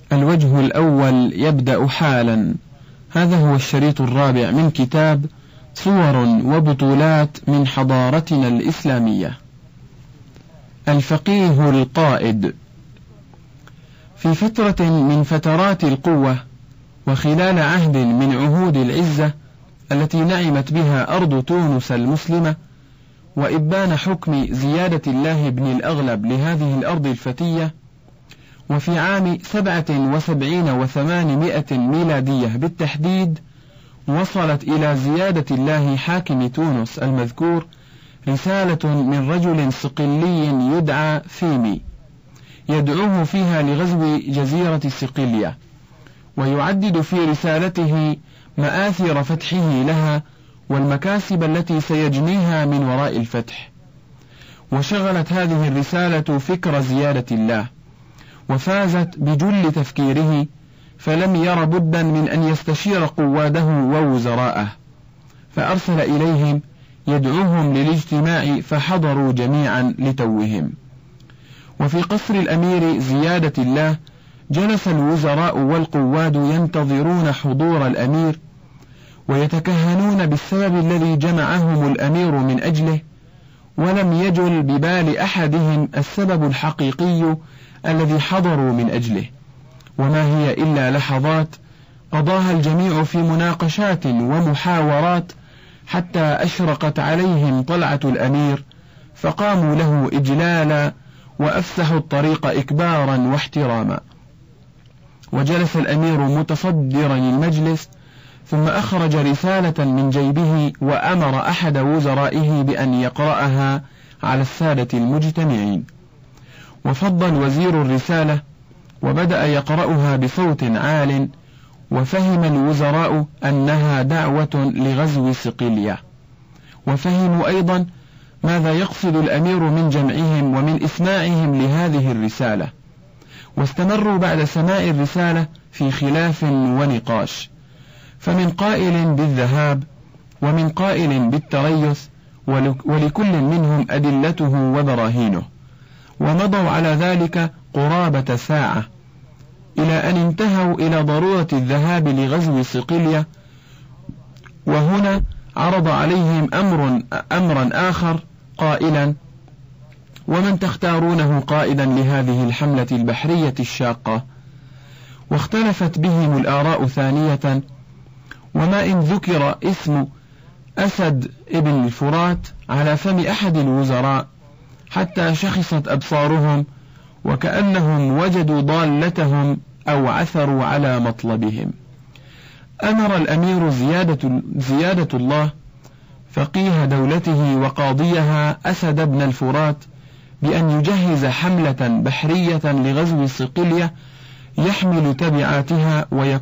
الوجه الأول يبدأ حالا. هذا هو الشريط الرابع من كتاب صور وبطولات من حضارتنا الإسلامية. الفقيه القائد. في فترة من فترات القوة وخلال عهد من عهود العزة التي نعمت بها أرض تونس المسلمة، وإبان حكم زيادة الله بن الأغلب لهذه الأرض الفتية، وفي عام 77 و800 ميلادية بالتحديد، وصلت إلى زيادة الله حاكم تونس المذكور رسالة من رجل صقلي يدعى فيمي، يدعوه فيها لغزو جزيرة صقلية، ويعدد في رسالته مآثر فتحه لها والمكاسب التي سيجنيها من وراء الفتح. وشغلت هذه الرسالة فكر زيادة الله، وفازت بجل تفكيره، فلم ير بدا من أن يستشير قواده ووزراءه، فأرسل إليهم يدعوهم للاجتماع، فحضروا جميعا لتوهم. وفي قصر الأمير زيادة الله جلس الوزراء والقواد ينتظرون حضور الأمير، ويتكهنون بالسبب الذي جمعهم الأمير من أجله، ولم يجل ببال أحدهم السبب الحقيقي الذي حضروا من أجله، وما هي إلا لحظات قضاها الجميع في مناقشات ومحاورات، حتى أشرقت عليهم طلعة الأمير، فقاموا له إجلالا وأفسحوا الطريق إكبارا واحتراما. وجلس الأمير متصدرا المجلس، ثم أخرج رسالة من جيبه وأمر أحد وزرائه بأن يقرأها على السادة المجتمعين. وفض الوزير الرسالة وبدأ يقرأها بصوت عال، وفهم الوزراء أنها دعوة لغزو صقلية، وفهموا أيضا ماذا يقصد الأمير من جمعهم ومن إسماعهم لهذه الرسالة، واستمروا بعد سماع الرسالة في خلاف ونقاش، فمن قائل بالذهاب ومن قائل بالتريث، ولكل منهم أدلته وبراهينه، ومضوا على ذلك قرابة ساعة، إلى أن انتهوا إلى ضرورة الذهاب لغزو صقلية. وهنا عرض عليهم أمرا آخر قائلا: ومن تختارونه قائدا لهذه الحملة البحرية الشاقة؟ واختلفت بهم الآراء ثانية، وما إن ذكر اسم أسد ابن الفرات على فم أحد الوزراء حتى شخصت أبصارهم، وكأنهم وجدوا ضالتهم أو عثروا على مطلبهم. أمر الأمير زيادة الله فقيه دولته وقاضيها أسد بن الفرات بأن يجهز حملة بحرية لغزو صقلية يحمل تبعاتها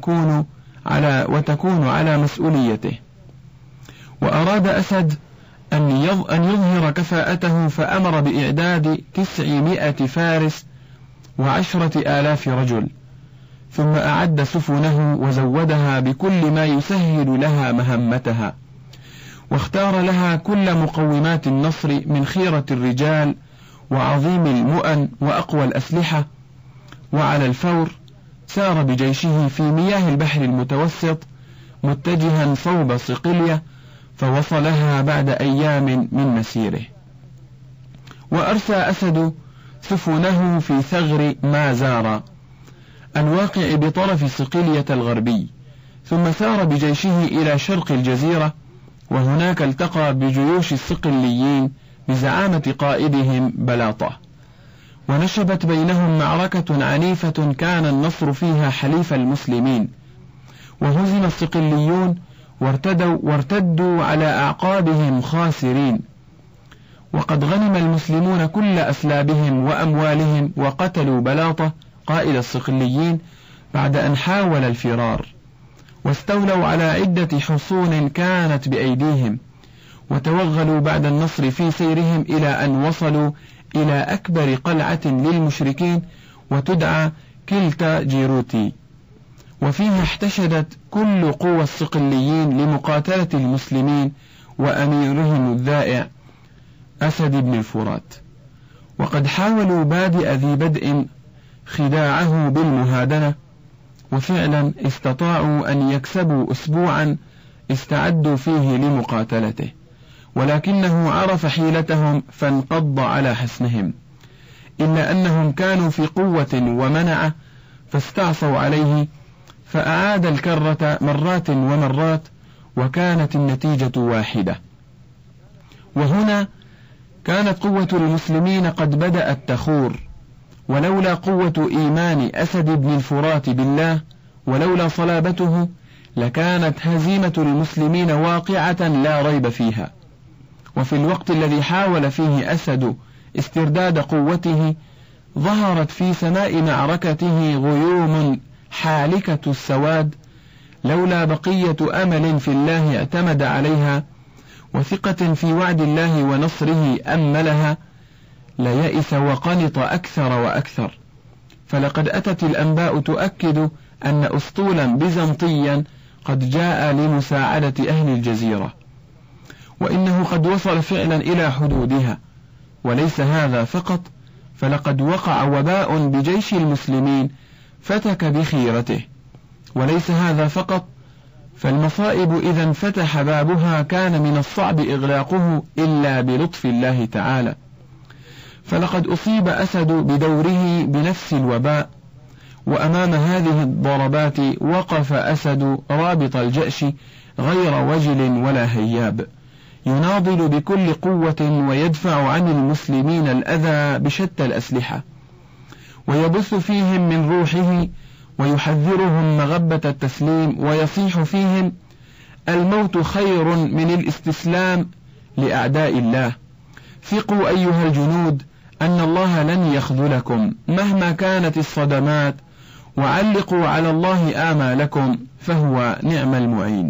وتكون على مسؤوليته. وأراد أسد أن يظهر كفاءته، فأمر بإعداد 900 فارس و10,000 رجل، ثم أعد سفنه وزودها بكل ما يسهل لها مهمتها، واختار لها كل مقومات النصر من خيرة الرجال وعظيم المؤن وأقوى الأسلحة. وعلى الفور سار بجيشه في مياه البحر المتوسط متجها صوب صقلية، فوصلها بعد أيام من مسيره. وأرسى أسد سفنه في ثغر مازارا الواقع بطرف صقلية الغربي، ثم سار بجيشه إلى شرق الجزيرة، وهناك التقى بجيوش الصقليين بزعامة قائدهم بلاطة، ونشبت بينهم معركة عنيفة كان النصر فيها حليف المسلمين، وهزم الصقليون وارتدوا على أعقابهم خاسرين، وقد غنم المسلمون كل أسلابهم وأموالهم، وقتلوا بلاطة قائد الصقليين بعد أن حاول الفرار، واستولوا على عدة حصون كانت بأيديهم، وتوغلوا بعد النصر في سيرهم إلى أن وصلوا إلى أكبر قلعة للمشركين وتدعى كلتا جيروتي، وفيها احتشدت كل قوى الصقليين لمقاتلة المسلمين وأميرهم الذائع أسد بن الفرات. وقد حاولوا بادئ ذي بدء خداعه بالمهادنة، وفعلا استطاعوا أن يكسبوا أسبوعا استعدوا فيه لمقاتلته، ولكنه عرف حيلتهم فانقض على حصنهم، إلا أنهم كانوا في قوة ومنعة فاستعصوا عليه، فأعاد الكرة مرات ومرات، وكانت النتيجة واحدة. وهنا كانت قوة المسلمين قد بدأت تخور، ولولا قوة إيمان أسد بن الفرات بالله ولولا صلابته لكانت هزيمة المسلمين واقعة لا ريب فيها. وفي الوقت الذي حاول فيه أسد استرداد قوته ظهرت في سماء معركته غيوم حالكة السواد، لولا بقية أمل في الله اعتمد عليها وثقة في وعد الله ونصره أملها ليئس وقنط أكثر وأكثر. فلقد أتت الأنباء تؤكد أن أسطولا بيزنطيا قد جاء لمساعدة أهل الجزيرة، وإنه قد وصل فعلا إلى حدودها. وليس هذا فقط، فلقد وقع وباء بجيش المسلمين فتك بخيرته. وليس هذا فقط، فالمصائب إذا انفتح بابها كان من الصعب إغلاقه إلا بلطف الله تعالى. فلقد أصيب أسد بدوره بنفس الوباء، وأمام هذه الضربات وقف أسد رابط الجأش غير وجل ولا هياب، يناضل بكل قوة ويدفع عن المسلمين الأذى بشتى الأسلحة، ويبث فيهم من روحه ويحذرهم مغبة التسليم، ويصيح فيهم: الموت خير من الاستسلام لأعداء الله، ثقوا أيها الجنود أن الله لن يخذلكم مهما كانت الصدمات، وعلقوا على الله آمالكم فهو نعم المعين.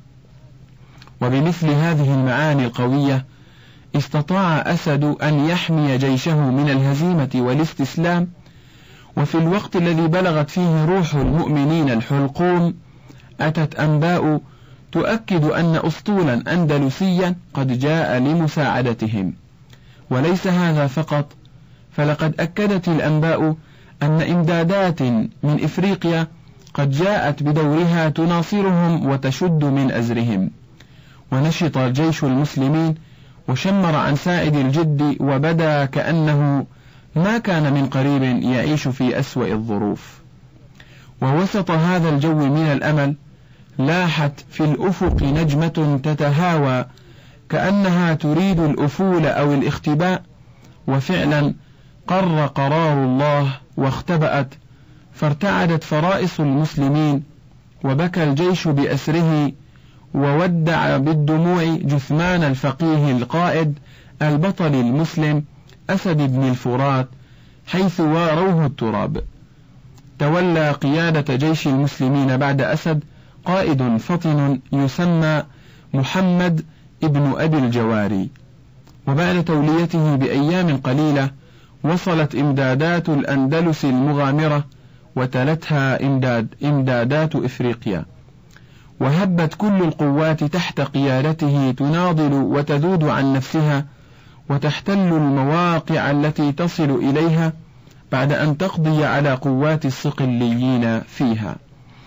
وبمثل هذه المعاني القوية استطاع أسد أن يحمي جيشه من الهزيمة والاستسلام. وفي الوقت الذي بلغت فيه روح المؤمنين الحلقوم أتت أنباء تؤكد أن أسطولا أندلسيا قد جاء لمساعدتهم. وليس هذا فقط، فلقد أكدت الأنباء أن إمدادات من إفريقيا قد جاءت بدورها تناصرهم وتشد من أزرهم. ونشط الجيش المسلمين وشمر عن سائد الجد، وبدا كأنه ما كان من قريب يعيش في أسوأ الظروف. ووسط هذا الجو من الأمل لاحت في الأفق نجمة تتهاوى كأنها تريد الأفول أو الاختباء، وفعلا قر قرار الله واختبأت، فارتعدت فرائص المسلمين، وبكى الجيش بأسره، وودع بالدموع جثمان الفقيه القائد البطل المسلم أسد بن الفرات حيث واروه التراب. تولى قيادة جيش المسلمين بعد أسد قائد فطن يسمى محمد ابن أبي الجواري. وبعد توليته بأيام قليلة وصلت إمدادات الأندلس المغامرة، وتلتها إمدادات إفريقيا، وهبت كل القوات تحت قيادته تناضل وتذود عن نفسها، وتحتل المواقع التي تصل إليها بعد أن تقضي على قوات الصقليين فيها.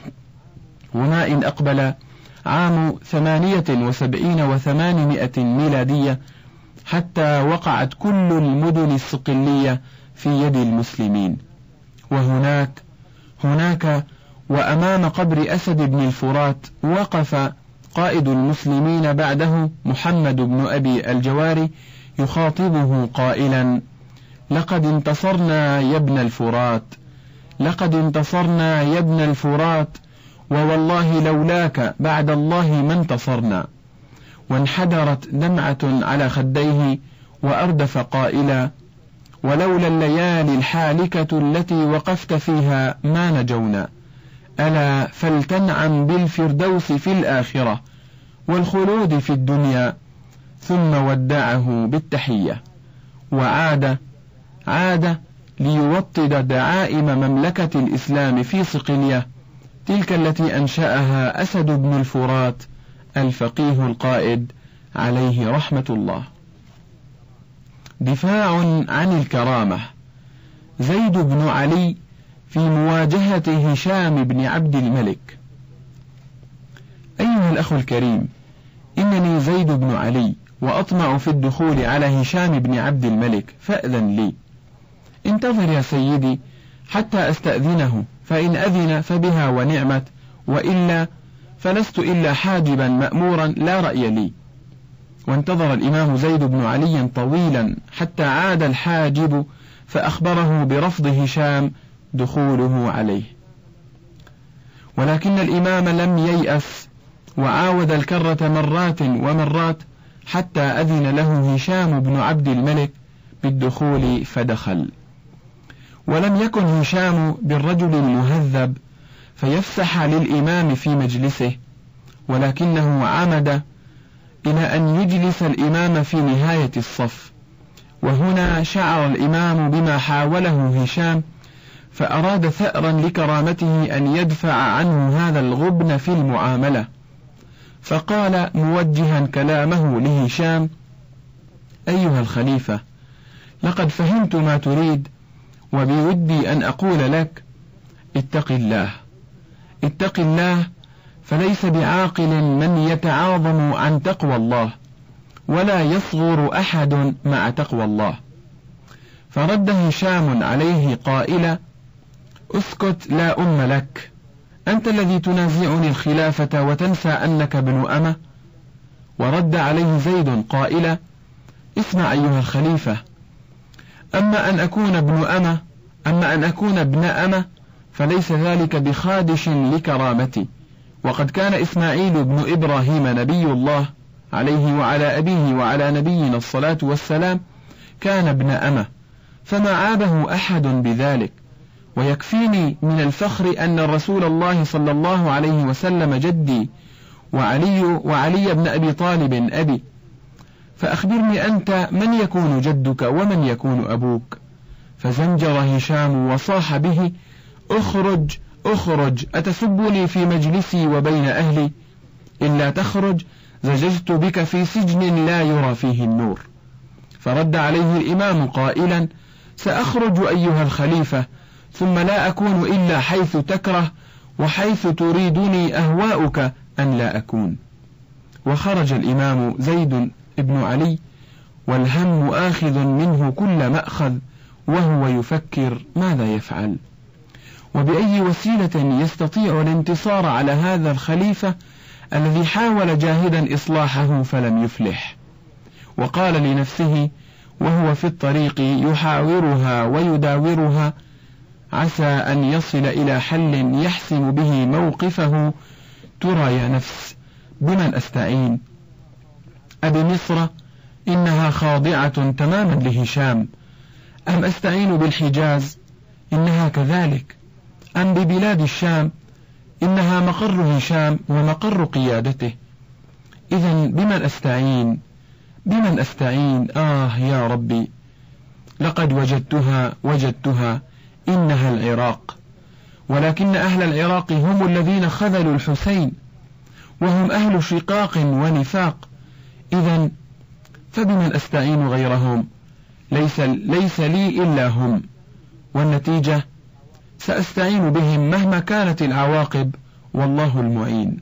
وما إن أقبل عام 78 و800 ميلادية حتى وقعت كل المدن الصقلية في يد المسلمين. وهناك وأمام قبر أسد بن الفرات وقف قائد المسلمين بعده محمد بن أبي الجواري يخاطبه قائلا: لقد انتصرنا يا ابن الفرات، لقد انتصرنا يا ابن الفرات، ووالله لولاك بعد الله ما انتصرنا. وانحدرت دمعة على خديه وأردف قائلا: ولولا الليالي الحالكة التي وقفت فيها ما نجونا، ألا فلتنعم بالفردوس في الآخرة والخلود في الدنيا. ثم ودعه بالتحية عاد ليوطد دعائم مملكة الإسلام في صقلية، تلك التي أنشأها أسد بن الفرات الفقيه القائد عليه رحمة الله. دفاع عن الكرامة. زيد بن علي في مواجهة هشام بن عبد الملك. أيها الأخ الكريم، إنني زيد بن علي وأطمع في الدخول على هشام بن عبد الملك، فأذن لي. انتظر يا سيدي حتى أستأذنه، فإن أذن فبها ونعمت، وإلا فلست إلا حاجبا مأمورا لا رأي لي. وانتظر الإمام زيد بن علي طويلا حتى عاد الحاجب فأخبره برفض هشام دخوله عليه، ولكن الإمام لم ييأس وعاود الكرة مرات ومرات حتى أذن له هشام بن عبد الملك بالدخول فدخل. ولم يكن هشام بالرجل المهذب فيفسح للإمام في مجلسه، ولكنه عمد إلى أن يجلس الإمام في نهاية الصف، وهنا شعر الإمام بما حاوله هشام، فأراد ثأرا لكرامته أن يدفع عنه هذا الغبن في المعاملة، فقال موجها كلامه لهشام: أيها الخليفة، لقد فهمت ما تريد، وبودي أن أقول لك: اتق الله، اتق الله، فليس بعاقل من يتعاظم عن تقوى الله، ولا يصغر أحد مع تقوى الله. فرد هشام عليه قائلا: اسكت لا أم لك، أنت الذي تنازعني الخلافة وتنسى أنك ابن أمة. ورد عليه زيد قائلا: اسمع أيها الخليفة، أما أن أكون ابن أمة فليس ذلك بخادش لكرامتي، وقد كان إسماعيل بن إبراهيم نبي الله عليه وعلى أبيه وعلى نبينا الصلاة والسلام كان ابن أمة، فما عابه أحد بذلك. ويكفيني من الفخر أن رسول الله صلى الله عليه وسلم جدي، وعلي بن أبي طالب أبي. فأخبرني أنت، من يكون جدك ومن يكون أبوك؟ فزنجر هشام وصاح به: اخرج اخرج، أتسبني في مجلسي وبين أهلي؟ إلا تخرج زججت بك في سجن لا يرى فيه النور. فرد عليه الإمام قائلا: سأخرج أيها الخليفة، ثم لا أكون إلا حيث تكره، وحيث تريدني أهواؤك أن لا أكون. وخرج الإمام زيد بن علي والهم آخذ منه كل مأخذ، وهو يفكر ماذا يفعل وبأي وسيلة يستطيع الانتصار على هذا الخليفة الذي حاول جاهدا إصلاحه فلم يفلح. وقال لنفسه وهو في الطريق يحاورها ويداورها: عسى أن يصل إلى حل يحسم به موقفه. ترى يا نفس بمن أستعين؟ أبمصر إنها خاضعة تماما لهشام، أم أستعين بالحجاز إنها كذلك، أم ببلاد الشام إنها مقر هشام ومقر قيادته؟ إذن بمن أستعين؟ بمن أستعين؟ يا ربي، لقد وجدتها، إنها العراق، ولكن أهل العراق هم الذين خذلوا الحسين، وهم أهل شقاق ونفاق. إذن فبمن أستعين غيرهم؟ ليس لي إلا هم، والنتيجة سأستعين بهم مهما كانت العواقب، والله المعين.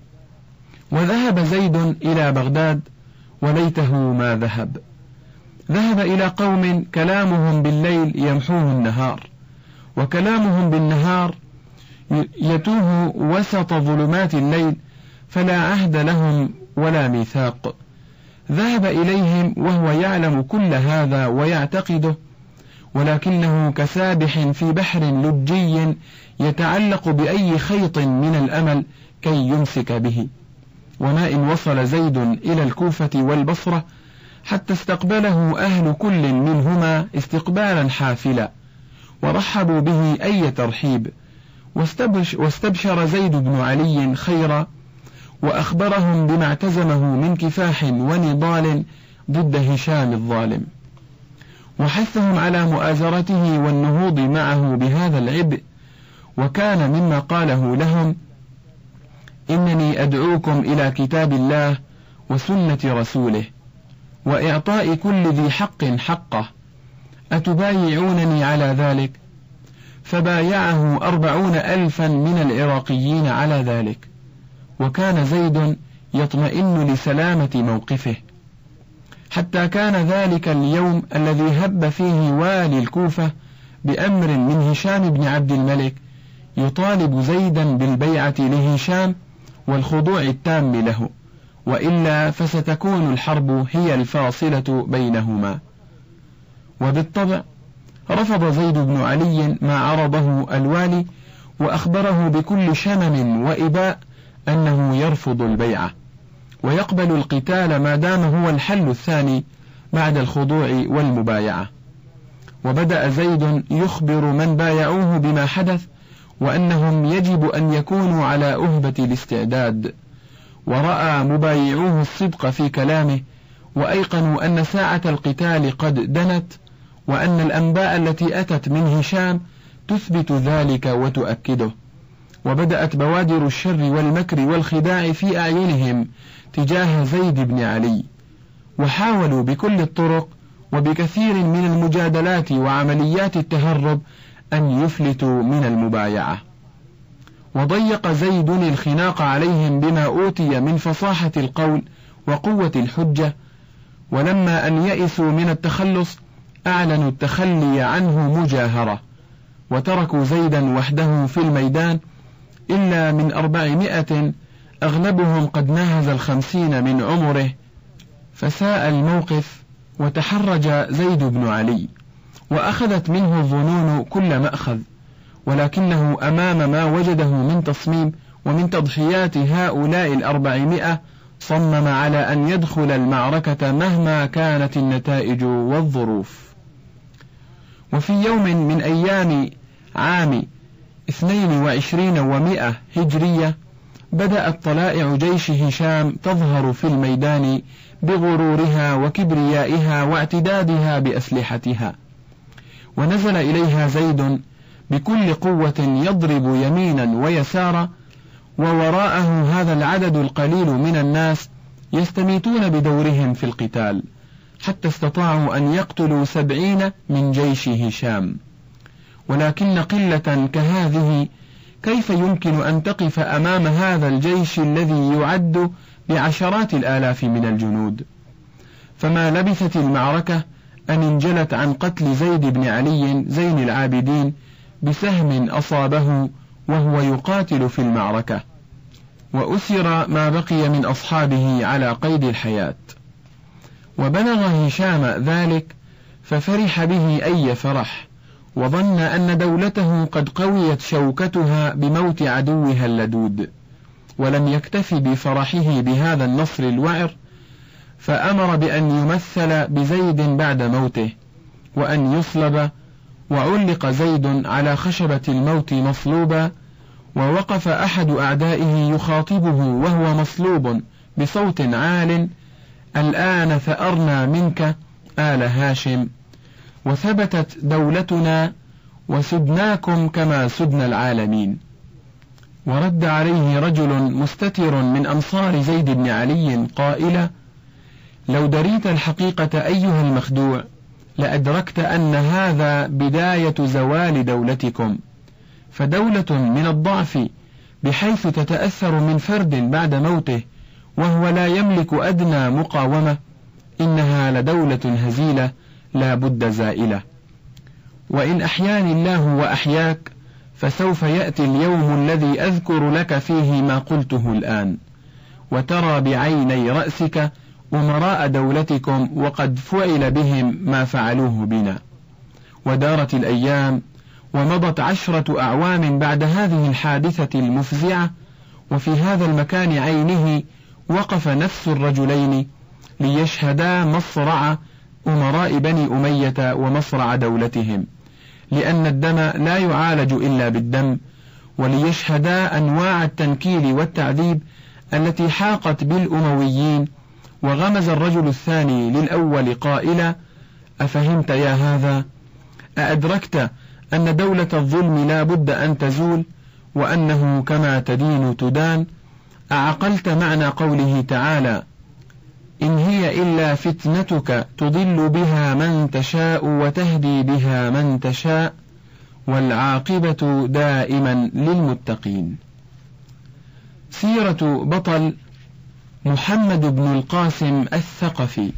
وذهب زيد إلى بغداد، وليته ما ذهب. ذهب إلى قوم كلامهم بالليل يمحوه النهار، وكلامهم بالنهار يتوه وسط ظلمات الليل، فلا عهد لهم ولا ميثاق. ذهب إليهم وهو يعلم كل هذا ويعتقده، ولكنه كسابح في بحر لجي يتعلق بأي خيط من الأمل كي يمسك به. وما إن وصل زيد إلى الكوفة والبصرة حتى استقبله أهل كل منهما استقبالا حافلا، ورحبوا به أي ترحيب، واستبشر زيد بن علي خيرا، وأخبرهم بما اعتزمه من كفاح ونضال ضد هشام الظالم، وحثهم على مؤازرته والنهوض معه بهذا العبء. وكان مما قاله لهم: إنني أدعوكم إلى كتاب الله وسنة رسوله، وإعطاء كل ذي حق حقه، أتبايعونني على ذلك؟ فبايعه 40,000 من العراقيين على ذلك، وكان زيد يطمئن لسلامة موقفه، حتى كان ذلك اليوم الذي هب فيه والي الكوفة بأمر من هشام بن عبد الملك يطالب زيدا بالبيعة لهشام والخضوع التام له، وإلا فستكون الحرب هي الفاصلة بينهما. وبالطبع رفض زيد بن علي ما عرضه الوالي، وأخبره بكل شمم وإباء أنه يرفض البيعة ويقبل القتال ما دام هو الحل الثاني بعد الخضوع والمبايعة. وبدأ زيد يخبر من بايعوه بما حدث، وأنهم يجب أن يكونوا على أهبة الاستعداد، ورأى مبايعوه الصدق في كلامه، وأيقنوا أن ساعة القتال قد دنت، وأن الأنباء التي أتت من هشام تثبت ذلك وتؤكده. وبدأت بوادر الشر والمكر والخداع في أعينهم تجاه زيد بن علي، وحاولوا بكل الطرق وبكثير من المجادلات وعمليات التهرب أن يفلتوا من المبايعة. وضيق زيد الخناق عليهم بما أوتي من فصاحة القول وقوة الحجة، ولما أن يئسوا من التخلص أعلنوا التخلي عنه مجاهرة، وتركوا زيدا وحده في الميدان، إلا من 400 أغلبهم قد ناهز 50 من عمره. فساء الموقف وتحرج زيد بن علي، وأخذت منه الظنون كل مأخذ، ولكنه أمام ما وجده من تصميم ومن تضحيات هؤلاء 400 صمم على أن يدخل المعركة مهما كانت النتائج والظروف. وفي يوم من أيام عام 22 و100 هجرية بدأت طلائع جيش هشام تظهر في الميدان بغرورها وكبريائها واعتدادها بأسلحتها، ونزل إليها زيد بكل قوة يضرب يمينا ويسارا، ووراءه هذا العدد القليل من الناس يستميتون بدورهم في القتال، حتى استطاعوا أن يقتلوا 70 من جيش هشام. ولكن قلة كهذه كيف يمكن أن تقف أمام هذا الجيش الذي يعد بعشرات الآلاف من الجنود؟ فما لبثت المعركة أن انجلت عن قتل زيد بن علي زين العابدين بسهم أصابه وهو يقاتل في المعركة، وأسر ما بقي من أصحابه على قيد الحياة. وبلغ هشام ذلك ففرح به أي فرح، وظن أن دولته قد قويت شوكتها بموت عدوها اللدود، ولم يكتف بفرحه بهذا النصر الوعر، فأمر بأن يمثل بزيد بعد موته وأن يصلب، وعلق زيد على خشبة الموت مصلوبا، ووقف أحد أعدائه يخاطبه وهو مصلوب بصوت عال: الآن ثأرنا منك آل هاشم، وثبتت دولتنا، وسدناكم كما سدنا العالمين. ورد عليه رجل مستتر من أنصار زيد بن علي قائلا: لو دريت الحقيقة أيها المخدوع لأدركت أن هذا بداية زوال دولتكم، فدولة من الضعف بحيث تتأثر من فرد بعد موته وهو لا يملك أدنى مقاومة، إنها لدولة هزيلة لا بد زائلة. وإن أحياني الله وأحياك فسوف يأتي اليوم الذي أذكر لك فيه ما قلته الآن، وترى بعيني رأسك أمراء دولتكم وقد فعل بهم ما فعلوه بنا. ودارت الأيام ومضت 10 أعوام بعد هذه الحادثة المفزعة، وفي هذا المكان عينه وقف نفس الرجلين ليشهدا مصرع أمراء بني أمية ومصرع دولتهم، لأن الدم لا يعالج إلا بالدم، وليشهدا أنواع التنكيل والتعذيب التي حاقت بالأمويين. وغمز الرجل الثاني للأول قائلا: أفهمت يا هذا؟ أأدركت أن دولة الظلم لا بد أن تزول، وأنه كما تدين تدان؟ أعقلت معنى قوله تعالى: إن هي إلا فتنتك تضل بها من تشاء وتهدي بها من تشاء؟ والعاقبة دائما للمتقين. سيرة بطل محمد بن القاسم الثقفي.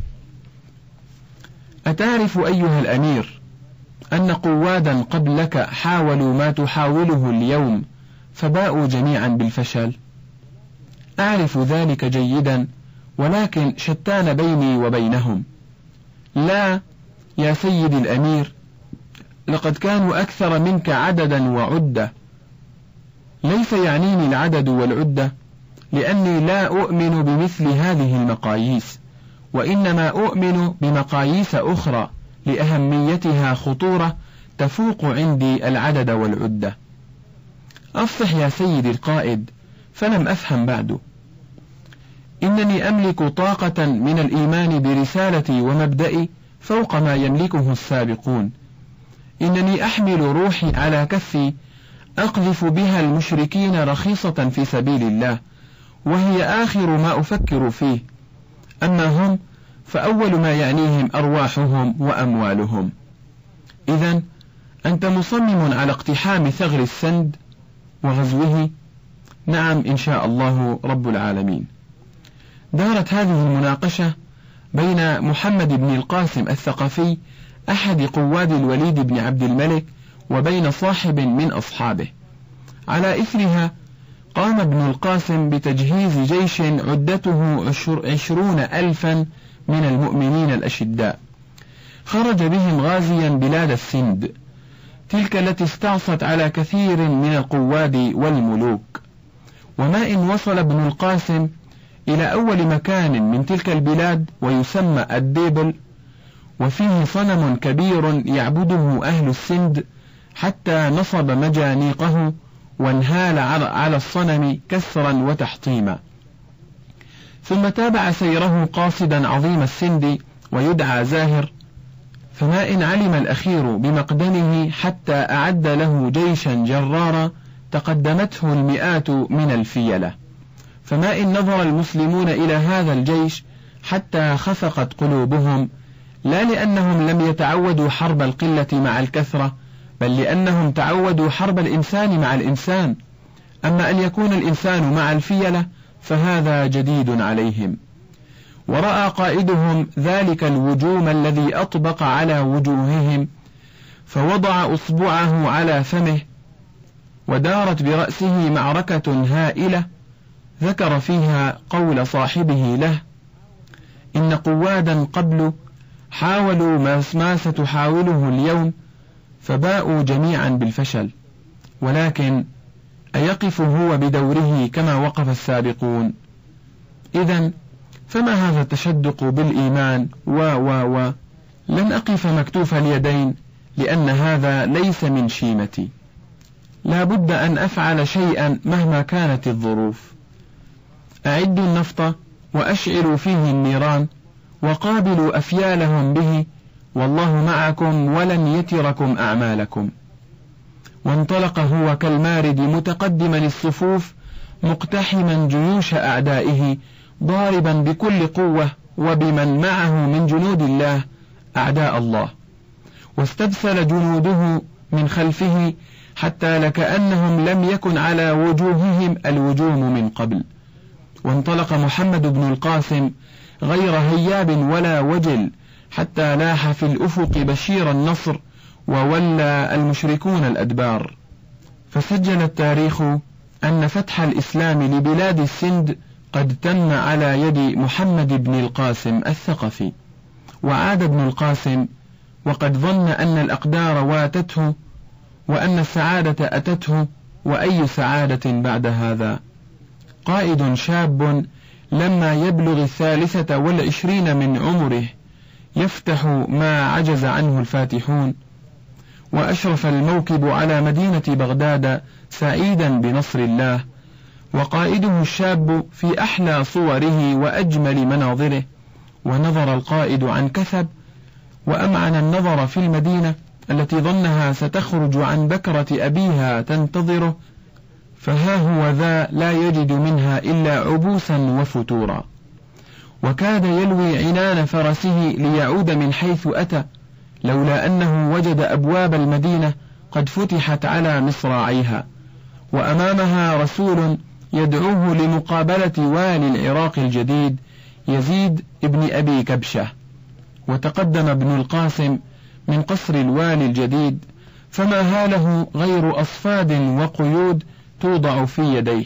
أتعرف أيها الأمير أن قوادا قبلك حاولوا ما تحاوله اليوم فباءوا جميعا بالفشل؟ أعرف ذلك جيدا، ولكن شتان بيني وبينهم. لا يا سيدي الأمير، لقد كانوا أكثر منك عددا وعدة. ليس يعنيني العدد والعدة، لأني لا أؤمن بمثل هذه المقاييس، وإنما أؤمن بمقاييس أخرى لأهميتها خطورة تفوق عندي العدد والعدة. أفصح يا سيدي القائد، فلم أفهم بعد. إنني أملك طاقة من الإيمان برسالتي ومبدئي فوق ما يملكه السابقون. إنني أحمل روحي على كفي أقذف بها المشركين رخيصة في سبيل الله، وهي آخر ما أفكر فيه. أما هم فأول ما يعنيهم أرواحهم وأموالهم. إذن أنت مصمم على اقتحام ثغر السند وغزوه؟ نعم إن شاء الله رب العالمين. دارت هذه المناقشة بين محمد بن القاسم الثقفي أحد قواد الوليد بن عبد الملك وبين صاحب من أصحابه. على إثرها قام ابن القاسم بتجهيز جيش عدته 20,000 من المؤمنين الأشداء، خرج بهم غازيا بلاد السند، تلك التي استعصت على كثير من القواد والملوك. وما إن وصل ابن القاسم إلى أول مكان من تلك البلاد ويسمى الديبل، وفيه صنم كبير يعبده أهل السند، حتى نصب مجانيقه وانهال على الصنم كسرا وتحطيما، ثم تابع سيره قاصدا عظيم السند ويدعى زاهر. فما إن علم الأخير بمقدمه حتى أعد له جيشا جرارا تقدمته المئات من الفيلة. فما إن نظر المسلمون إلى هذا الجيش حتى خفقت قلوبهم، لا لأنهم لم يتعودوا حرب القلة مع الكثرة، بل لأنهم تعودوا حرب الإنسان مع الإنسان. أما أن يكون الإنسان مع الفيلة فهذا جديد عليهم. ورأى قائدهم ذلك الوجوم الذي أطبق على وجوههم، فوضع أصبعه على فمه، ودارت برأسه معركة هائلة ذكر فيها قول صاحبه له: إن قوادا قبل حاولوا ما ستحاوله اليوم فباءوا جميعا بالفشل، ولكن أيقف هو بدوره كما وقف السابقون؟ إذن فما هذا التشدق بالإيمان لن أقف مكتوف اليدين، لأن هذا ليس من شيمتي. لا بد أن أفعل شيئا مهما كانت الظروف. أعدوا النفط وأشعلوا فيه النيران، وقابلوا أفيالهم به، والله معكم ولن يتركم أعمالكم. وانطلق هو كالمارد متقدما الصفوف، مقتحما جيوش أعدائه، ضاربا بكل قوة وبمن معه من جنود الله أعداء الله، واستبسل جنوده من خلفه حتى لكأنهم لم يكن على وجوههم الوجوم من قبل. وانطلق محمد بن القاسم غير هياب ولا وجل، حتى لاح في الأفق بشير النصر، وولى المشركون الأدبار. فسجل التاريخ أن فتح الإسلام لبلاد السند قد تم على يد محمد بن القاسم الثقفي. وعاد ابن القاسم وقد ظن أن الأقدار واتته، وأن السعادة أتته، وأي سعادة بعد هذا؟ قائد شاب لما يبلغ 23 من عمره يفتح ما عجز عنه الفاتحون. وأشرف الموكب على مدينة بغداد سعيدا بنصر الله، وقائده الشاب في أحلى صوره وأجمل مناظره. ونظر القائد عن كثب، وأمعن النظر في المدينة التي ظنها ستخرج عن بكرة أبيها تنتظره، فها هو ذا لا يجد منها إلا عبوسا وفتورا. وكاد يلوي عنان فرسه ليعود من حيث أتى، لولا أنه وجد أبواب المدينة قد فتحت على مصراعيها، وأمامها رسول يدعوه لمقابلة والي العراق الجديد يزيد ابن أبي كبشة. وتقدم ابن القاسم من قصر الوالي الجديد، فما هاله غير أصفاد وقيود توضع في يديه،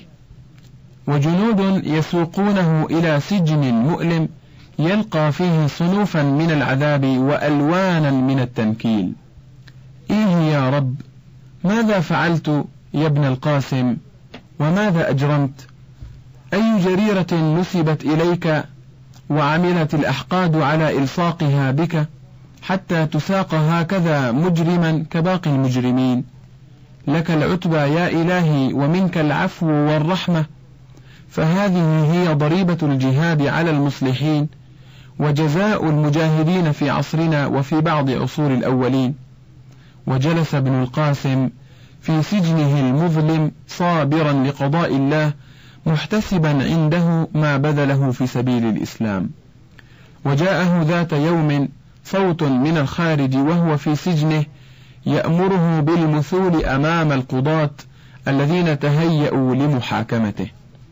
وجنود يسوقونه إلى سجن مؤلم يلقى فيه صنوفا من العذاب وألوانا من التنكيل. إيه يا رب، ماذا فعلت يا ابن القاسم، وماذا أجرمت؟ أي جريرة نسبت إليك وعملت الأحقاد على إلصاقها بك حتى تساق هكذا مجرما كباقي المجرمين؟ لك العتبى يا إلهي، ومنك العفو والرحمة، فهذه هي ضريبة الجهاد على المصلحين، وجزاء المجاهدين في عصرنا وفي بعض عصور الأولين. وجلس ابن القاسم في سجنه المظلم صابرا لقضاء الله، محتسبا عنده ما بذله في سبيل الإسلام. وجاءه ذات يوم صوت من الخارج وهو في سجنه يأمره بالمثول أمام القضاة الذين تهيأوا لمحاكمته.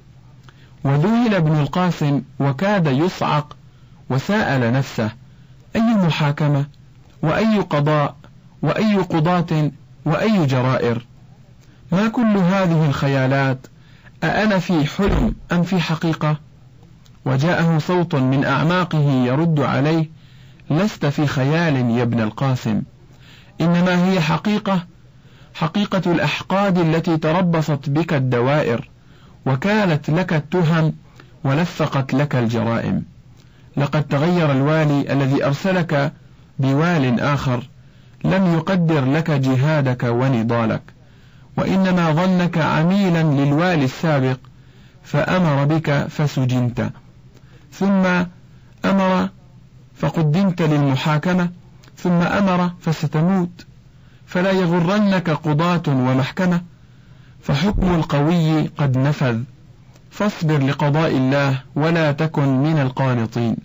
وذهل ابن القاسم وكاد يصعق، وسأل نفسه: أي محاكمة، وأي قضاء، وأي قضاة، وأي جرائر؟ ما كل هذه الخيالات؟ أأنا في حلم أم في حقيقة؟ وجاءه صوت من أعماقه يرد عليه: لست في خيال يا ابن القاسم، إنما هي حقيقة، حقيقة الأحقاد التي تربصت بك الدوائر، وكالت لك التهم، ولفقت لك الجرائم. لقد تغير الوالي الذي أرسلك بوال آخر، لم يقدر لك جهادك ونضالك، وإنما ظنك عميلا للوالي السابق، فأمر بك فسجنت، ثم أمر فقدمت للمحاكمة، ثم أمر فستموت. فلا يغرنك قضاة ومحكمة، فحكم القوي قد نفذ، فاصبر لقضاء الله ولا تكن من القانطين.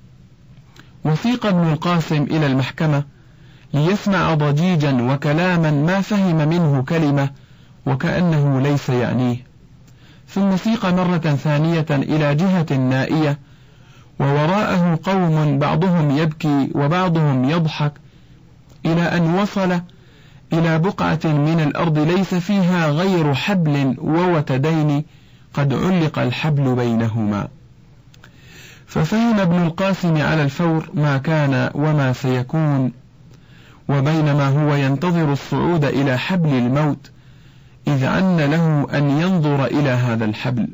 وسيق ابن القاسم إلى المحكمة ليسمع ضجيجا وكلاما ما فهم منه كلمة، وكأنه ليس يعنيه. ثم سيق مرة ثانية إلى جهة نائية، ووراءه قوم بعضهم يبكي وبعضهم يضحك، إلى أن وصل إلى بقعة من الأرض ليس فيها غير حبل ووتدين قد علق الحبل بينهما. ففهم ابن القاسم على الفور ما كان وما سيكون، وبينما هو ينتظر الصعود إلى حبل الموت إذ عن له أن ينظر إلى هذا الحبل،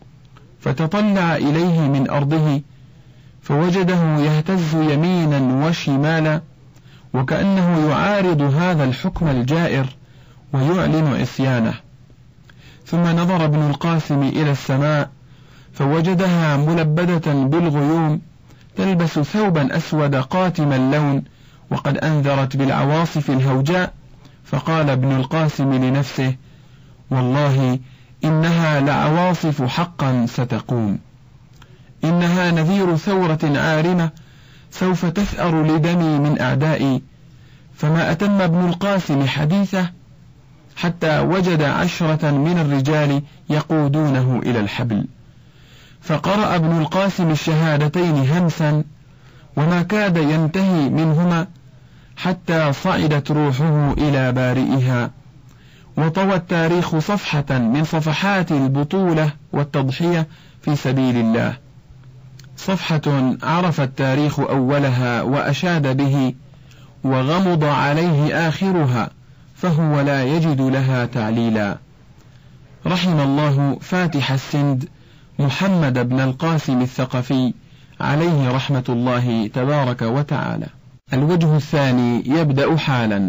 فتطلع إليه من أرضه فوجده يهتز يمينا وشمالا، وكأنه يعارض هذا الحكم الجائر ويعلن عصيانه. ثم نظر ابن القاسم إلى السماء فوجدها ملبدة بالغيوم، تلبس ثوبا أسود قاتم اللون، وقد أنذرت بالعواصف الهوجاء. فقال ابن القاسم لنفسه: والله إنها لعواصف حقا ستقوم، إنها نذير ثورة عارمة سوف تثأر لدمي من أعدائي. فما أتم ابن القاسم حديثه حتى وجد 10 من الرجال يقودونه إلى الحبل، فقرأ ابن القاسم الشهادتين همسا، وما كاد ينتهي منهما حتى صعدت روحه إلى بارئها، وطوى التاريخ صفحة من صفحات البطولة والتضحية في سبيل الله، صفحة عرف التاريخ أولها وأشاد به، وغمض عليه آخرها، فهو لا يجد لها تعليلا. رحم الله فاتح السند محمد بن القاسم الثقفي عليه رحمة الله تبارك وتعالى. الوجه الثاني يبدأ حالا.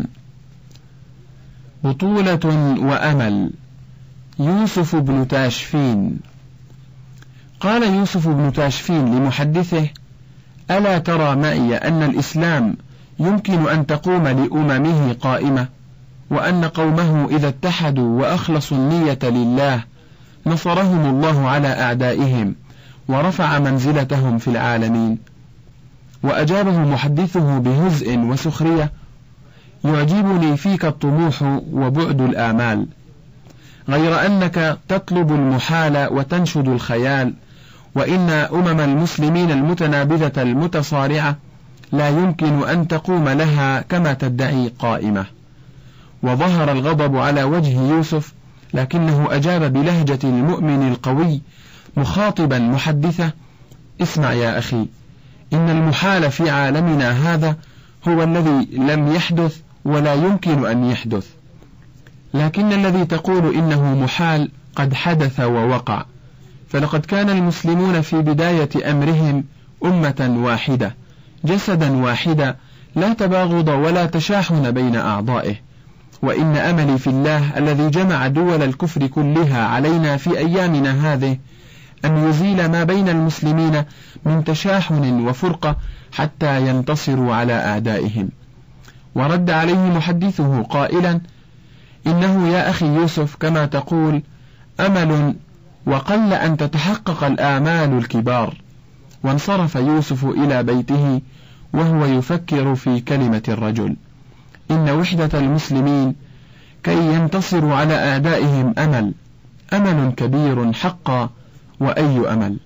بطولة وأمل. يوسف بن تاشفين. قال يوسف بن تاشفين لمحدثه: ألا ترى معي أن الإسلام يمكن أن تقوم لأممه قائمة، وأن قومه إذا اتحدوا وأخلصوا النية لله نصرهم الله على أعدائهم ورفع منزلتهم في العالمين. وأجابه محدثه بهزء وسخرية: يعجبني فيك الطموح وبعد الآمال، غير أنك تطلب المحال وتنشد الخيال، وإن أمم المسلمين المتنابذة المتصارعة لا يمكن أن تقوم لها كما تدعي قائمة. وظهر الغضب على وجه يوسف، لكنه أجاب بلهجة المؤمن القوي مخاطبا محدثه: اسمع يا أخي، إن المحال في عالمنا هذا هو الذي لم يحدث ولا يمكن أن يحدث، لكن الذي تقول إنه محال قد حدث ووقع. فلقد كان المسلمون في بداية أمرهم أمة واحدة، جسدا واحدا، لا تباغض ولا تشاحن بين أعضائه. وإن أملي في الله الذي جمع دول الكفر كلها علينا في أيامنا هذه أن يزيل ما بين المسلمين من تشاحن وفرقة حتى ينتصروا على أعدائهم. ورد عليه محدثه قائلا: إنه يا أخي يوسف كما تقول أمل، وقل أن تتحقق الآمال الكبار. وانصرف يوسف إلى بيته وهو يفكر في كلمة الرجل: إن وحدة المسلمين كي ينتصروا على أعدائهم أمل كبير حقا، وأي أمل.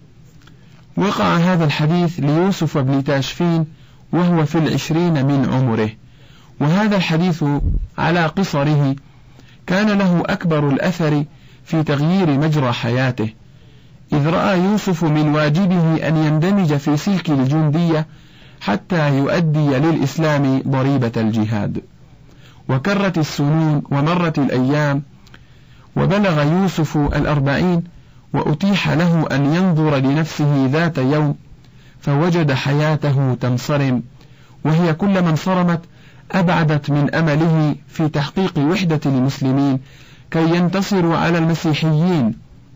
وقع هذا الحديث ليوسف بن تاشفين وهو في 20 من عمره، وهذا الحديث على قصره كان له أكبر الأثر في تغيير مجرى حياته، إذ رأى يوسف من واجبه أن يندمج في سلك الجندية حتى يؤدي للإسلام ضريبة الجهاد. وكرت السنون ومرت الأيام، وبلغ يوسف 40، وأتيح له أن ينظر لنفسه ذات يوم فوجد حياته تنصرم، وهي كلما انصرمت أبعدت من أمله في تحقيق وحدة المسلمين كي ينتصروا على المسيحيين،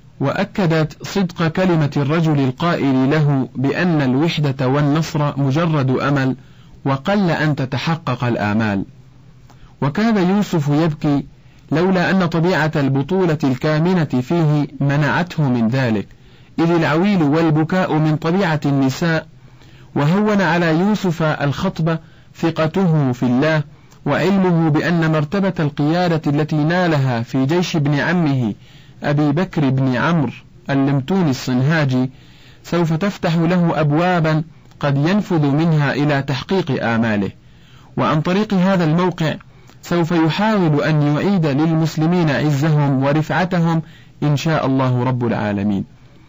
وأكدت صدق كلمة الرجل القائل له بأن الوحدة والنصر مجرد أمل، وقل أن تتحقق الآمال. وكاد يوسف يبكي لولا أن طبيعة البطولة الكامنة فيه منعته من ذلك، إذ العويل والبكاء من طبيعة النساء. وهون على يوسف الخطبة ثقته في الله، وعلمه بأن مرتبة القيادة التي نالها في جيش ابن عمه أبي بكر بن عمرو اللمتوني الصنهاجي سوف تفتح له أبوابا قد ينفذ منها إلى تحقيق آماله. وعن طريق هذا الموقع سوف يحاول أن يعيد للمسلمين عزهم ورفعتهم إن شاء الله رب العالمين.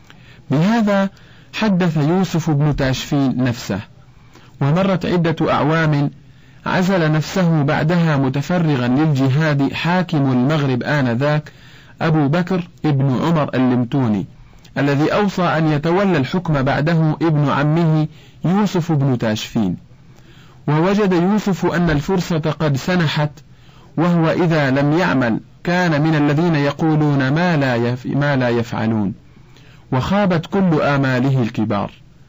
بهذا حدث يوسف بن تاشفين نفسه، ومرت عدة أعوام، عزل نفسه بعدها متفرغا للجهاد حاكم المغرب آنذاك أبو بكر ابن عمر اللمتوني، الذي أوصى أن يتولى الحكم بعده ابن عمه يوسف بن تاشفين. ووجد يوسف أن الفرصة قد سنحت، وهو إذا لم يعمل كان من الذين يقولون ما لا يفعلون، وخابت كل آماله الكبار.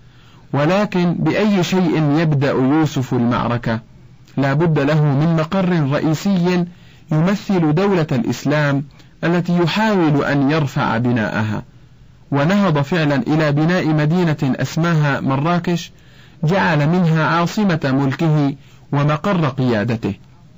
ولكن بأي شيء يبدأ يوسف المعركة؟ لا بد له من مقر رئيسي يمثل دولة الإسلام التي يحاول أن يرفع بناءها. ونهض فعلا إلى بناء مدينة أسماها مراكش، جعل منها عاصمة ملكه ومقر قيادته.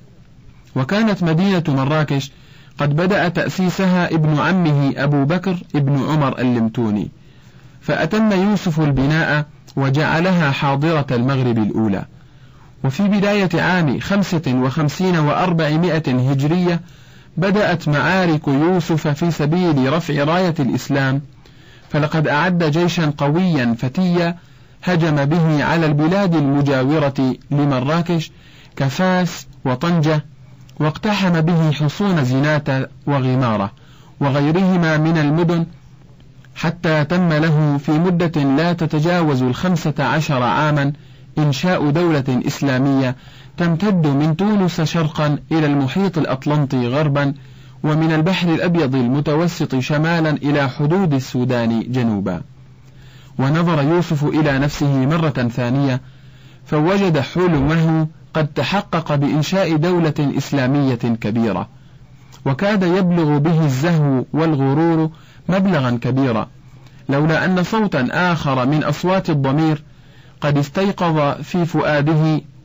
وكانت مدينة مراكش قد بدأ تأسيسها ابن عمه أبو بكر ابن عمر اللمتوني، فأتم يوسف البناء وجعلها حاضرة المغرب الأولى. وفي بداية عام 55 و400 هجرية بدأت معارك يوسف في سبيل رفع راية الإسلام، فلقد أعد جيشا قويا فتيا هجم به على البلاد المجاورة لمراكش كفاس وطنجة، واقتحم به حصون زناتة وغمارة وغيرهما من المدن، حتى تم له في مدة لا تتجاوز 15 عاما إنشاء دولة إسلامية تمتد من تونس شرقا إلى المحيط الأطلنطي غربا، ومن البحر الأبيض المتوسط شمالا إلى حدود السودان جنوبا. ونظر يوسف إلى نفسه مرة ثانية فوجد حلمه قد تحقق بإنشاء دولة إسلامية كبيرة، وكاد يبلغ به الزهو والغرور مبلغا كبيرا، لولا أن صوتا آخر من أصوات الضمير قد استيقظ في فؤاده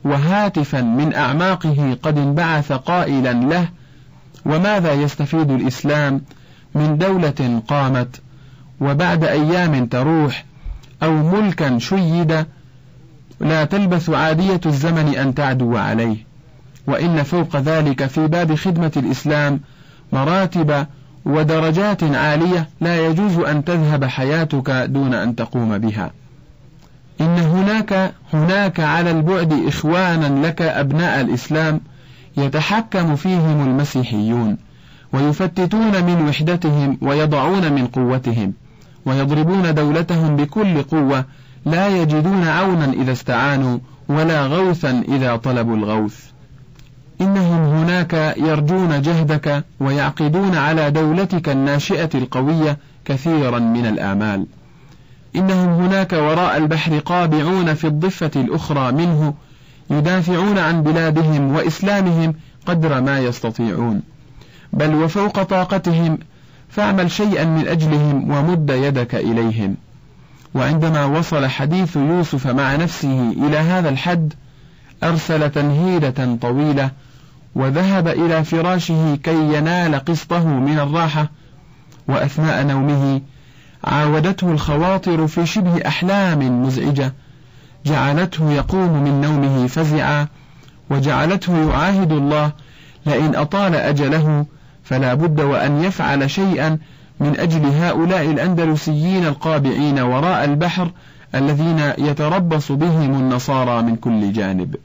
وهاتفا من أعماقه قد انبعث قائلا له: وماذا يستفيد الإسلام من دولة قامت وبعد أيام تروح، أو ملكا شيد لا تلبث عادية الزمن أن تعدو عليه؟ وإن فوق ذلك في باب خدمة الإسلام مراتب ودرجات عالية لا يجوز أن تذهب حياتك دون أن تقوم بها. إن هناك على البعد إخوانا لك أبناء الإسلام يتحكم فيهم المسيحيون، ويفتتون من وحدتهم ويضعون من قوتهم، ويضربون دولتهم بكل قوة، لا يجدون عونا إذا استعانوا ولا غوثا إذا طلبوا الغوث. إنهم هناك يرجون جهدك ويعقدون على دولتك الناشئة القوية كثيرا من الآمال. إنهم هناك وراء البحر قابعون في الضفة الأخرى منه، يدافعون عن بلادهم وإسلامهم قدر ما يستطيعون، بل وفوق طاقتهم، فاعمل شيئا من أجلهم ومد يدك إليهم. وعندما وصل حديث يوسف مع نفسه إلى هذا الحد، أرسل تنهيدة طويلة وذهب إلى فراشه كي ينال قسطه من الراحة. وأثناء نومه عاودته الخواطر في شبه أحلام مزعجة، جعلته يقوم من نومه فزعا، وجعلته يعاهد الله لئن أطال أجله فلا بد وأن يفعل شيئا من أجل هؤلاء الأندلسيين القابعين وراء البحر الذين يتربص بهم النصارى من كل جانب.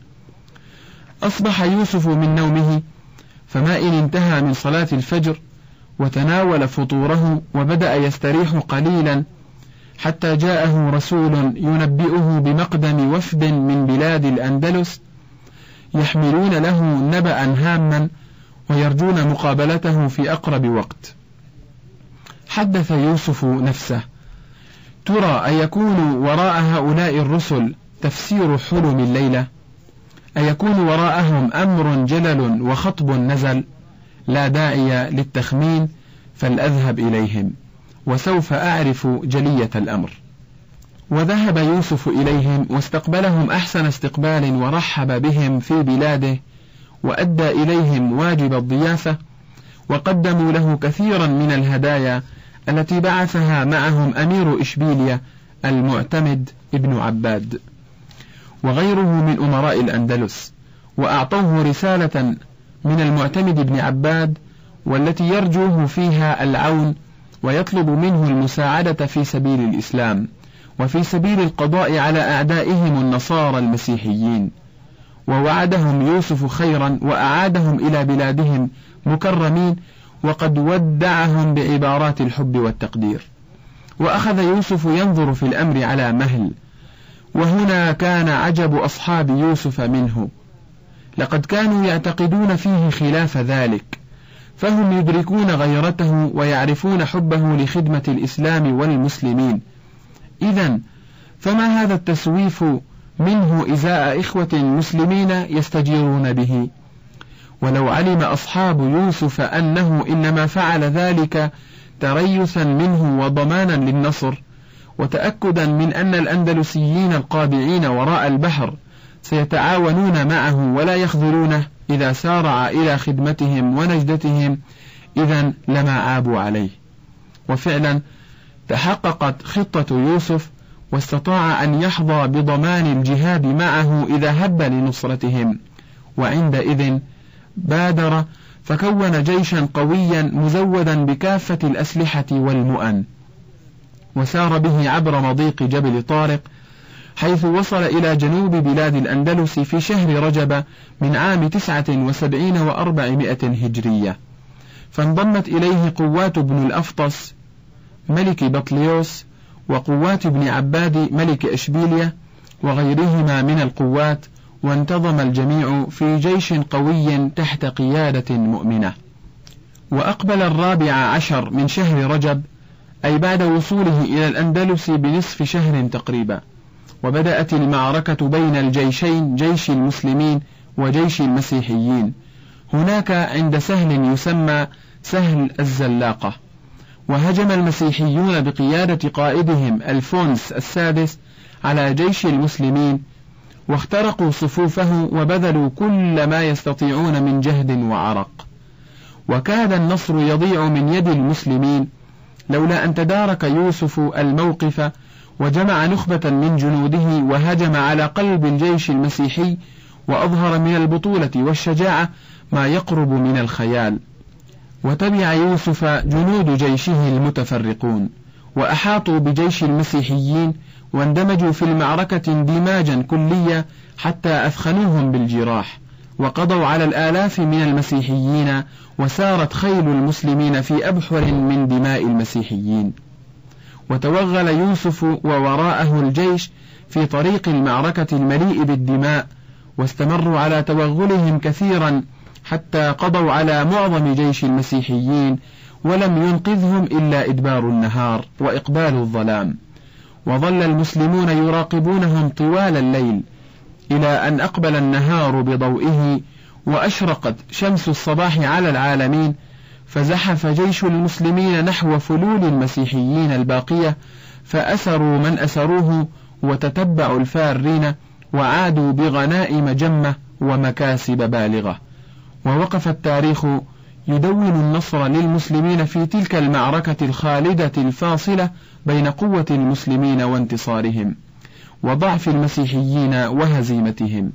أصبح يوسف من نومه، فما إن انتهى من صلاة الفجر وتناول فطوره وبدأ يستريح قليلا، حتى جاءه رسول ينبئه بمقدم وفد من بلاد الأندلس يحملون له نبأ هاما ويرجون مقابلته في أقرب وقت. حدث يوسف نفسه: ترى أيكون وراء هؤلاء الرسل تفسير حلم الليلة؟ أيكون وراءهم أمر جلل وخطب نزل؟ لا داعي للتخمين، فلأذهب إليهم وسوف أعرف جلية الأمر. وذهب يوسف إليهم واستقبلهم أحسن استقبال، ورحب بهم في بلاده، وأدى إليهم واجب الضيافة، وقدموا له كثيرا من الهدايا التي بعثها معهم أمير إشبيلية المعتمد ابن عباد وغيره من أمراء الأندلس، وأعطوه رسالة من المعتمد ابن عباد، والتي يرجوه فيها العون ويطلب منه المساعدة في سبيل الإسلام وفي سبيل القضاء على أعدائهم النصارى المسيحيين. ووعدهم يوسف خيرا وأعادهم إلى بلادهم مكرمين، وقد ودعهم بعبارات الحب والتقدير. وأخذ يوسف ينظر في الأمر على مهل، وهنا كان عجب أصحاب يوسف منه، لقد كانوا يعتقدون فيه خلاف ذلك، فهم يدركون غيرته ويعرفون حبه لخدمة الإسلام والمسلمين. إذن فما هذا التسويف منه إزاء إخوة مسلمين يستجيرون به؟ ولو علم أصحاب يوسف أنه إنما فعل ذلك تريثا منه وضمانا للنصر، وتأكدا من أن الأندلسيين القابعين وراء البحر سيتعاونون معه ولا يخذلونه إذا سارع إلى خدمتهم ونجدتهم، إذن لما عابوا عليه. وفعلا تحققت خطة يوسف، واستطاع أن يحظى بضمان الجهاد معه إذا هب لنصرتهم، وعندئذ بادر فكون جيشا قويا مزودا بكافة الأسلحة والمؤن، وسار به عبر مضيق جبل طارق، حيث وصل إلى جنوب بلاد الأندلس في شهر رجب من عام 79 و400 هجرية، فانضمت إليه قوات ابن الأفطس ملك بطليوس وقوات ابن عباد ملك إشبيلية وغيرهما من القوات، وانتظم الجميع في جيش قوي تحت قيادة مؤمنة. وأقبل 14 من شهر رجب، أي بعد وصوله إلى الأندلس بنصف شهر تقريبا، وبدأت المعركة بين الجيشين، جيش المسلمين وجيش المسيحيين، هناك عند سهل يسمى سهل الزلاقة. وهجم المسيحيون بقيادة قائدهم ألفونس السادس على جيش المسلمين، واخترقوا صفوفه وبذلوا كل ما يستطيعون من جهد وعرق، وكاد النصر يضيع من يد المسلمين لولا أن تدارك يوسف الموقف وجمع نخبة من جنوده وهجم على قلب الجيش المسيحي، وأظهر من البطولة والشجاعة ما يقرب من الخيال. وتبع يوسف جنود جيشه المتفرقون، وأحاطوا بجيش المسيحيين واندمجوا في المعركة اندماجا كليا حتى أثخنوهم بالجراح، وقضوا على الآلاف من المسيحيين، وسارت خيل المسلمين في أبحر من دماء المسيحيين. وتوغل يوسف ووراءه الجيش في طريق المعركة المليء بالدماء، واستمروا على توغلهم كثيرا حتى قضوا على معظم جيش المسيحيين، ولم ينقذهم إلا إدبار النهار وإقبال الظلام. وظل المسلمون يراقبونهم طوال الليل إلى أن أقبل النهار بضوئه وأشرقت شمس الصباح على العالمين، فزحف جيش المسلمين نحو فلول المسيحيين الباقية، فأسروا من أسروه وتتبعوا الفارين، وعادوا بغنائم جمة ومكاسب بالغة. ووقف التاريخ يدون النصر للمسلمين في تلك المعركة الخالدة الفاصلة بين قوة المسلمين وانتصارهم، وضعف المسيحيين وهزيمتهم.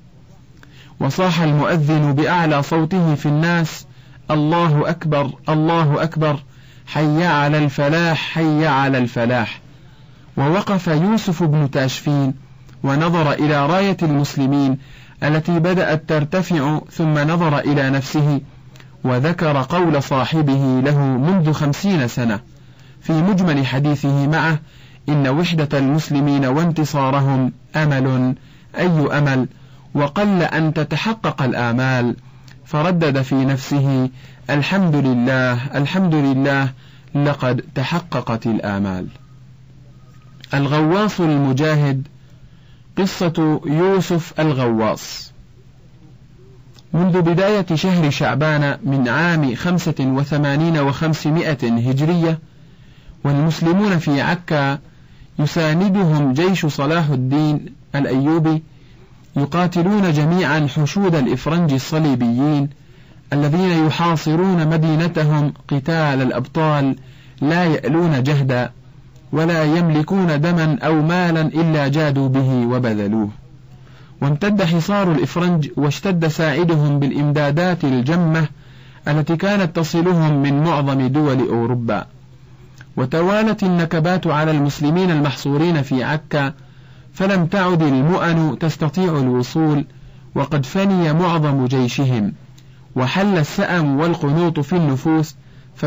وصاح المؤذن بأعلى صوته في الناس: الله أكبر، الله أكبر، حي على الفلاح، حي على الفلاح. ووقف يوسف بن تاشفين ونظر إلى راية المسلمين التي بدأت ترتفع، ثم نظر إلى نفسه وذكر قول صاحبه له منذ 50 سنة في مجمل حديثه معه: إن وحدة المسلمين وانتصارهم أمل، أي أمل، وقل أن تتحقق الآمال. فردد في نفسه: الحمد لله، الحمد لله، لقد تحققت الآمال. الغواص المجاهد. قصة يوسف الغواص. منذ بداية شهر شعبان من عام 85 و500 هجرية، والمسلمون في عكا يساندهم جيش صلاح الدين الأيوبي، يقاتلون جميعا حشود الإفرنج الصليبيين الذين يحاصرون مدينتهم قتال الأبطال، لا يألون جهدا ولا يملكون دما أو مالا إلا جادوا به وبذلوه. وامتد حصار الإفرنج، واشتد ساعدهم بالإمدادات الجمة التي كانت تصلهم من معظم دول أوروبا. وتوالت النكبات على المسلمين المحصورين في عكا، فلم تعد المؤن تستطيع الوصول، وقد فني معظم جيشهم، وحل السأم والقنوط في النفوس،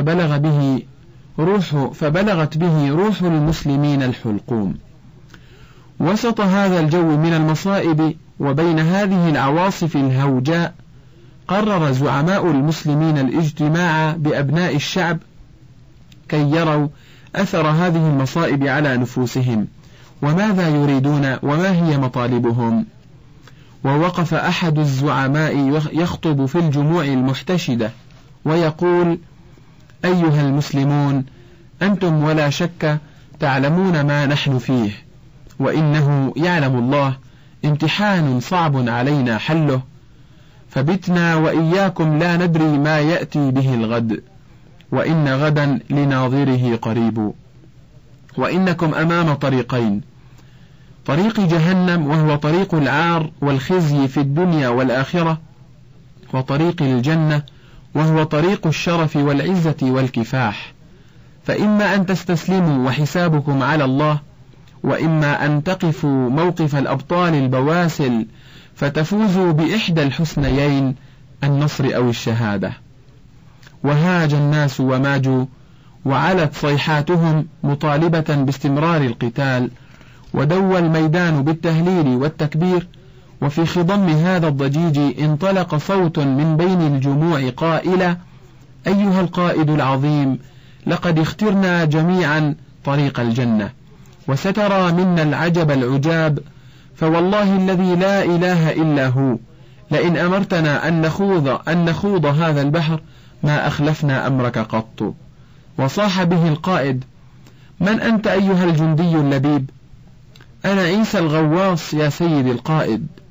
فبلغت به روح المسلمين الحلقوم. وسط هذا الجو من المصائب وبين هذه العواصف الهوجاء، قرر زعماء المسلمين الاجتماع بأبناء الشعب كي يروا أثر هذه المصائب على نفوسهم، وماذا يريدون وما هي مطالبهم. ووقف أحد الزعماء يخطب في الجموع المحتشدة ويقول: أيها المسلمون، أنتم ولا شك تعلمون ما نحن فيه، وإنه يعلم الله امتحان صعب علينا حله، فبتنا وإياكم لا ندري ما يأتي به الغد، وإن غدا لناظره قريب. وإنكم أمام طريقين: طريق جهنم وهو طريق العار والخزي في الدنيا والآخرة، وطريق الجنة وهو طريق الشرف والعزة والكفاح. فإما أن تستسلموا وحسابكم على الله، وإما أن تقفوا موقف الأبطال البواسل فتفوزوا بإحدى الحسنيين، النصر أو الشهادة. وهاج الناس وماجوا، وعلت صيحاتهم مطالبة باستمرار القتال، ودوى الميدان بالتهليل والتكبير. وفي خضم هذا الضجيج انطلق صوت من بين الجموع قائلا: أيها القائد العظيم، لقد اخترنا جميعا طريق الجنة، وسترى منا العجب العجاب، فوالله الذي لا إله إلا هو، لئن أمرتنا أن نخوض هذا البحر ما أخلفنا أمرك قط. وصاح به القائد: من أنت أيها الجندي اللبيب؟ أنا عيسى الغواص يا سيد القائد،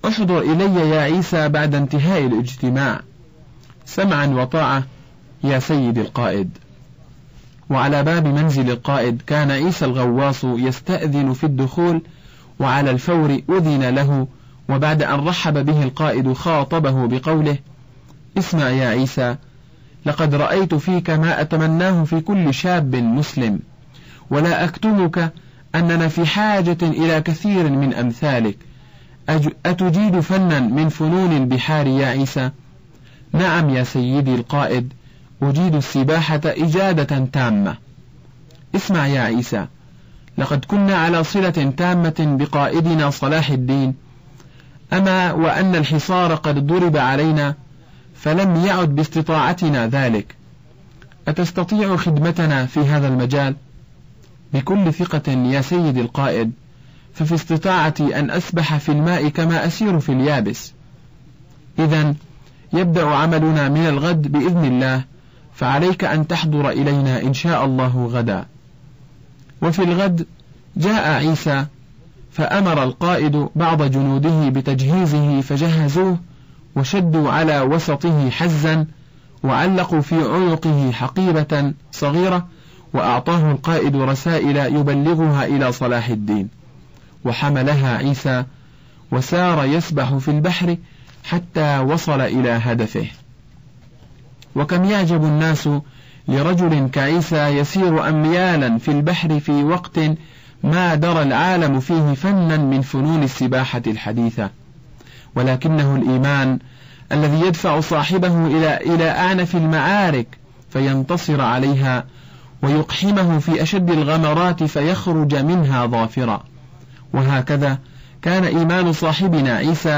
احضر إلي يا عيسى بعد انتهاء الاجتماع. سمعا وطاعة يا سيدي القائد. وعلى باب منزل القائد كان عيسى الغواص يستأذن في الدخول، وعلى الفور أذن له، وبعد أن رحب به القائد خاطبه بقوله: اسمع يا عيسى، لقد رأيت فيك ما أتمناه في كل شاب مسلم، ولا أكتمك أننا في حاجة إلى كثير من أمثالك. أتجيد فنا من فنون البحار يا عيسى؟ نعم يا سيدي القائد، أجيد السباحة إجادة تامة. اسمع يا عيسى، لقد كنا على صلة تامة بقائدنا صلاح الدين، أما وأن الحصار قد ضرب علينا فلم يعد باستطاعتنا ذلك. أتستطيع خدمتنا في هذا المجال؟ بكل ثقة يا سيدي القائد، ففي استطاعتي أن أسبح في الماء كما أسير في اليابس. إذن يبدأ عملنا من الغد بإذن الله، فعليك أن تحضر إلينا إن شاء الله غدا. وفي الغد جاء عيسى، فأمر القائد بعض جنوده بتجهيزه، فجهزوه وشدوا على وسطه حزا، وعلقوا في عنقه حقيبة صغيرة، وأعطاه القائد رسائل يبلغها إلى صلاح الدين، وحملها عيسى وسار يسبح في البحر حتى وصل إلى هدفه. وكم يعجب الناس لرجل كعيسى يسير أميالا في البحر في وقت ما درى العالم فيه فنا من فنون السباحة الحديثة، ولكنه الإيمان الذي يدفع صاحبه إلى أعنف المعارك فينتصر عليها، ويقحمه في أشد الغمرات فيخرج منها ظافرا. وهكذا كان إيمان صاحبنا عيسى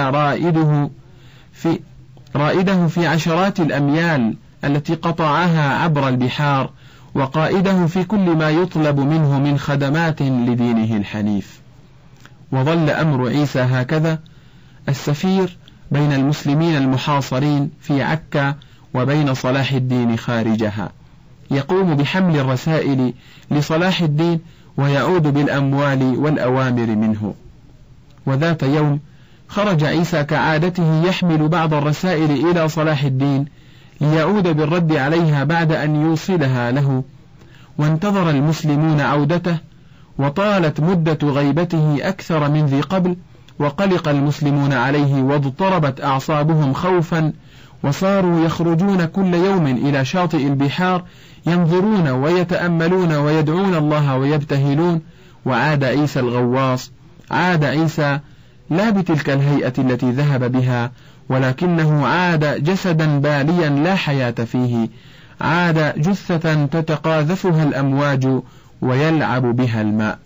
رائده في عشرات الأميال التي قطعها عبر البحار، وقائده في كل ما يطلب منه من خدمات لدينه الحنيف. وظل أمر عيسى هكذا السفير بين المسلمين المحاصرين في عكا وبين صلاح الدين خارجها، يقوم بحمل الرسائل لصلاح الدين ويعود بالأموال والأوامر منه. وذات يوم خرج عيسى كعادته يحمل بعض الرسائل إلى صلاح الدين ليعود بالرد عليها بعد أن يوصلها له، وانتظر المسلمون عودته، وطالت مدة غيبته أكثر من ذي قبل، وقلق المسلمون عليه واضطربت أعصابهم خوفا، وصاروا يخرجون كل يوم إلى شاطئ البحار ينظرون ويتأملون ويدعون الله ويبتهلون. وعاد عيسى الغواص، عاد عيسى لا بتلك الهيئة التي ذهب بها، ولكنه عاد جسدا باليا لا حياة فيه، عاد جثة تتقاذفها الأمواج ويلعب بها الماء.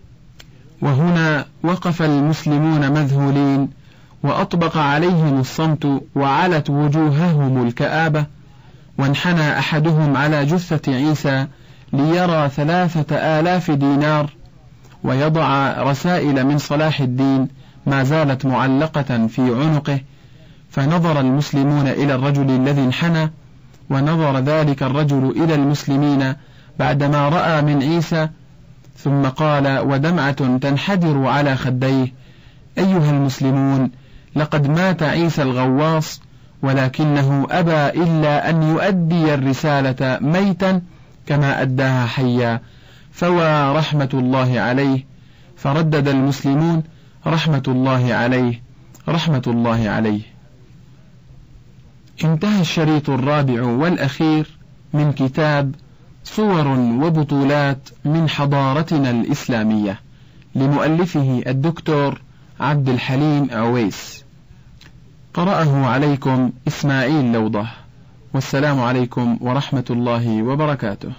وهنا وقف المسلمون مذهولين، وأطبق عليهم الصمت، وعلت وجوههم الكآبة، وانحنى أحدهم على جثة عيسى ليرى 3000 دينار ويضع رسائل من صلاح الدين ما زالت معلقة في عنقه. فنظر المسلمون إلى الرجل الذي انحنى، ونظر ذلك الرجل إلى المسلمين بعدما رأى من عيسى، ثم قال ودمعة تنحدر على خديه: أيها المسلمون، لقد مات عيسى الغواص، ولكنه أبى إلا أن يؤدي الرسالة ميتا كما أداها حيا، فوى رحمة الله عليه. فردد المسلمون: رحمة الله عليه، رحمة الله عليه. انتهى الشريط الرابع والأخير من كتاب صور وبطولات من حضارتنا الإسلامية لمؤلفه الدكتور عبد الحليم عويس. قرأه عليكم إسماعيل لوضة، والسلام عليكم ورحمة الله وبركاته.